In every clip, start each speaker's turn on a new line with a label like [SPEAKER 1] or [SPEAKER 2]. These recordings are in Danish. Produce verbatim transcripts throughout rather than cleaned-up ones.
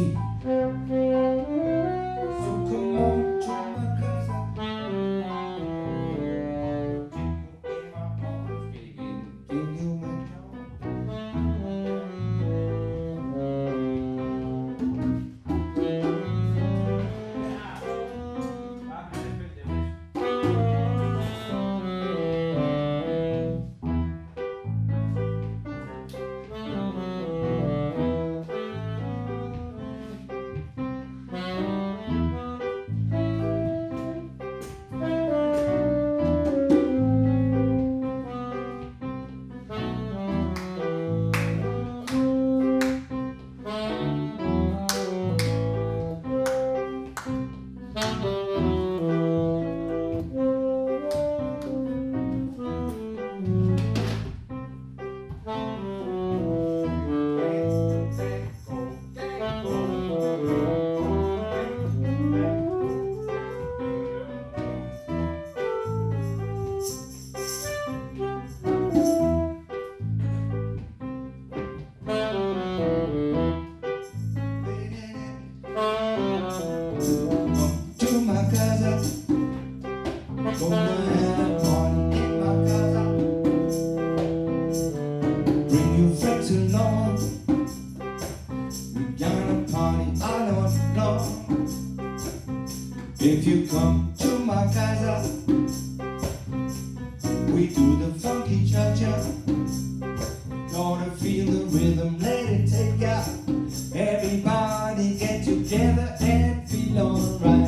[SPEAKER 1] feet. So come on to my casa. Take you in my arms, baby, give you my joy. Gonna have a party in my casa. Bring your friends along. We gonna party all night long. If you come to my casa, we do the funky cha-cha. Gonna feel the rhythm, let it take ya. Everybody get together and feel alright.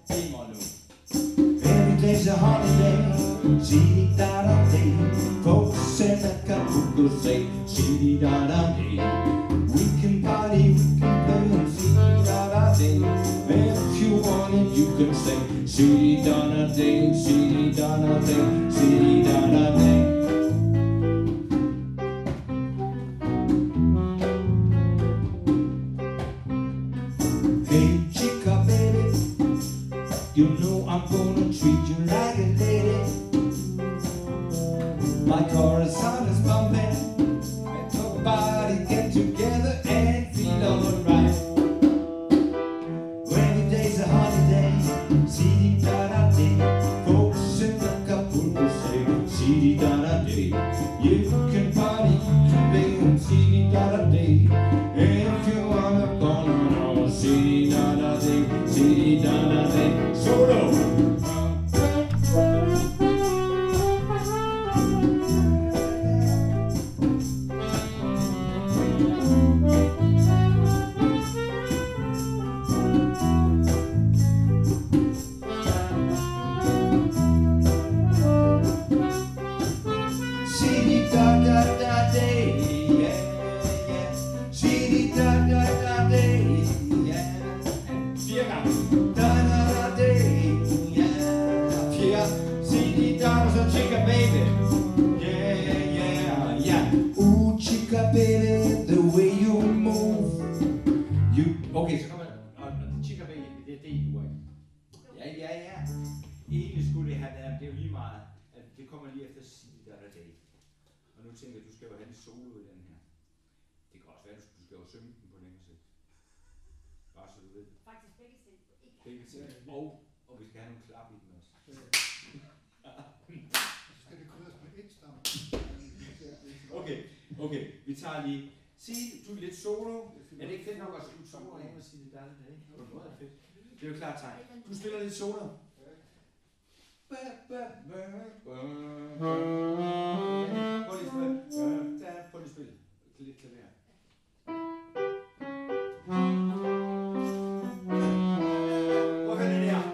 [SPEAKER 1] It's a holiday, see-da-da-day. Folks in Acapulco say, see-da-da-day. We can party, we can play, and see-da-da-day. And if you want it, you can say, see-da-da-day, see-da-da-day, see-da-da-day. Hey, chica, baby, you know I'm gonna treat you like a lady. My corazon is bumping, and everybody get together and feel alright. Every day's a holiday, see-da-da-day. Folks in Acapulco say, see-da-da-day. You can party, you can play, and see-da-da-day. And if you wanna go on, see-da-da-day, see-da-da-day. Solo! See-da-da-da-day, yeah, yeah. See-da-da-da-day, yeah. Fire gange. Da-da-da-day, yeah. Fire. See-da-da, så chica baby. Yeah, yeah, yeah. Ooh, chica baby, the way you move. You, okay, så kommer og chica baby, det er det, du er. Ja, ja, ja. Egentlig skulle det have været, det er jo lige meget, at det kommer lige efter See-da-da-day. Og nu tænker jeg, du skal jo have en solo i den her. Det kan også være, at du skal jo synge den på længere sigt. Bare så du ved.
[SPEAKER 2] Faktisk begge ting.
[SPEAKER 1] Begge ting. Og, og vi skal have nogle klap i den også.
[SPEAKER 3] Skal det krydres på et stam?
[SPEAKER 1] Okay, okay. Vi tager lige. Sig, du er lidt solo. Er det ikke fedt nok at slutte solo af og sige det der det ikke? På en måde er fedt. Det er jo klart tegn. Du spiller lidt solo. Prøv lige at spille. Prøv lige at spille. Lidt klaver. Prøv at høre det der.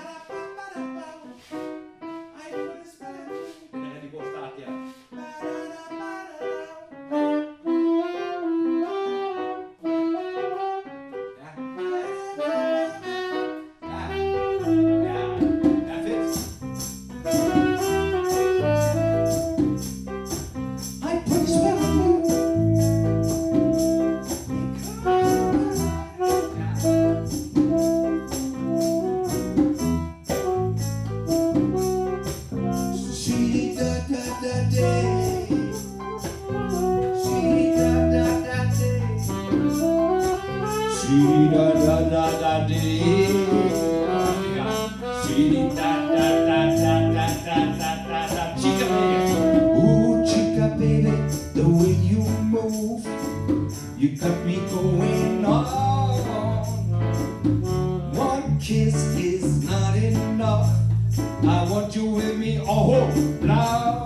[SPEAKER 1] Den er rigtig god start der. Sige da da da da de. Sige da da da da da da da da da. Chica baby, ooh chica baby, the way you move, you got me going on. One kiss is not enough. I want you with me all now.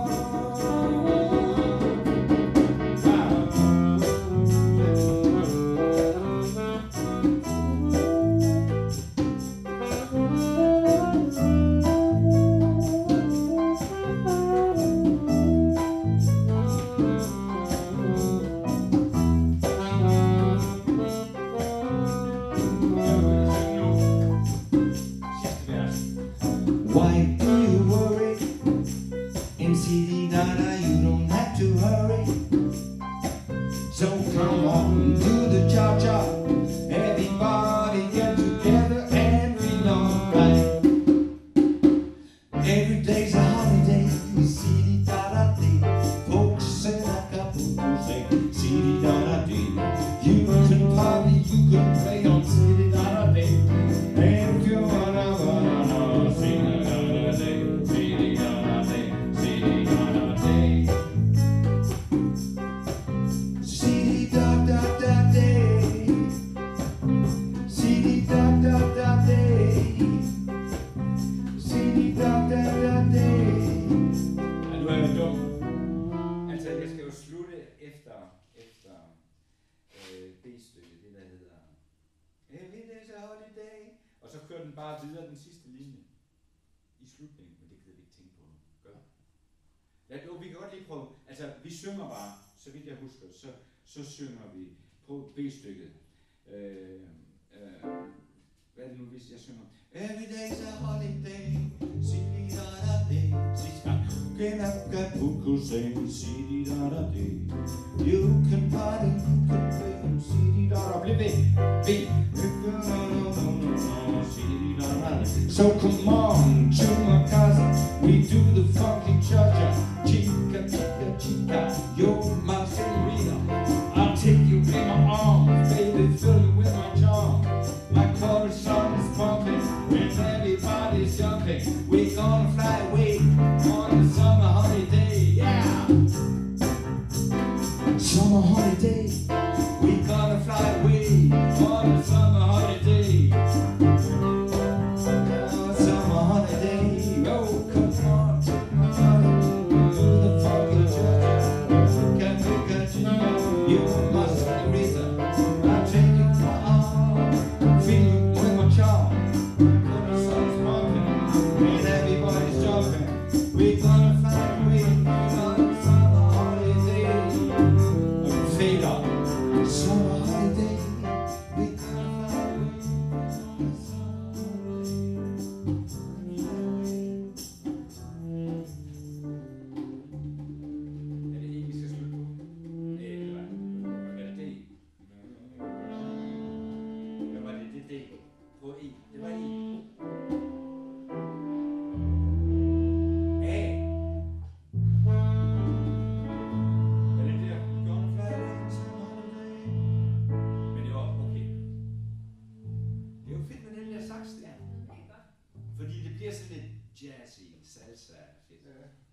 [SPEAKER 1] Why do you worry? In city nada, you don't have to hurry. So come on to the cha-cha. Everybody get together and feel alright. Every day's a holiday. City nada day. Folks say like a people say. City nada day. You can party, you can play on city nada day. And if you wanna, wanna sing another day, city nada day, city nada day, city da da da day, city da da da day, city da da da day. Ja, nu er jeg dum. Altså, jeg skal jo slutte efter efter øh, B-stykket, det der hedder Every day's a holiday. Og så kører den bare videre den sidste linje i slutningen, men det gider vi ikke tænke på nu. Gør. Ja, jo, vi kan godt lige prøve. Altså, vi synger bare, så vidt jeg husker, så, så synger vi på B-stykket. Øh, øh, hvad er det nu, hvis jeg synger? Every day's a holiday, city da da day. Sidste gang. Can I get buku say city da da day. You can party, you can play in city da da. Bliv ved. Ved. So come on to my casa, we do the funky cha-cha. Chica, chica, chica, you're my senorita. I'll take you in my arms, baby, fill you with my charm. My quarter song is pumping, when everybody's jumping. We're gonna fly away on the summer holiday, yeah. Summer holiday, we're gonna fly away on the summer holiday. We're gonna fly away on the summer holiday. Fade up, summer holiday. We're gonna fly away on the summer holiday. Er det ikke, vi skal slutte på? Nej, det var det. Er det det? Hvad var det? Det er det. På E. Det var E. Fordi det bliver sådan lidt jazzy, salsa, fedt.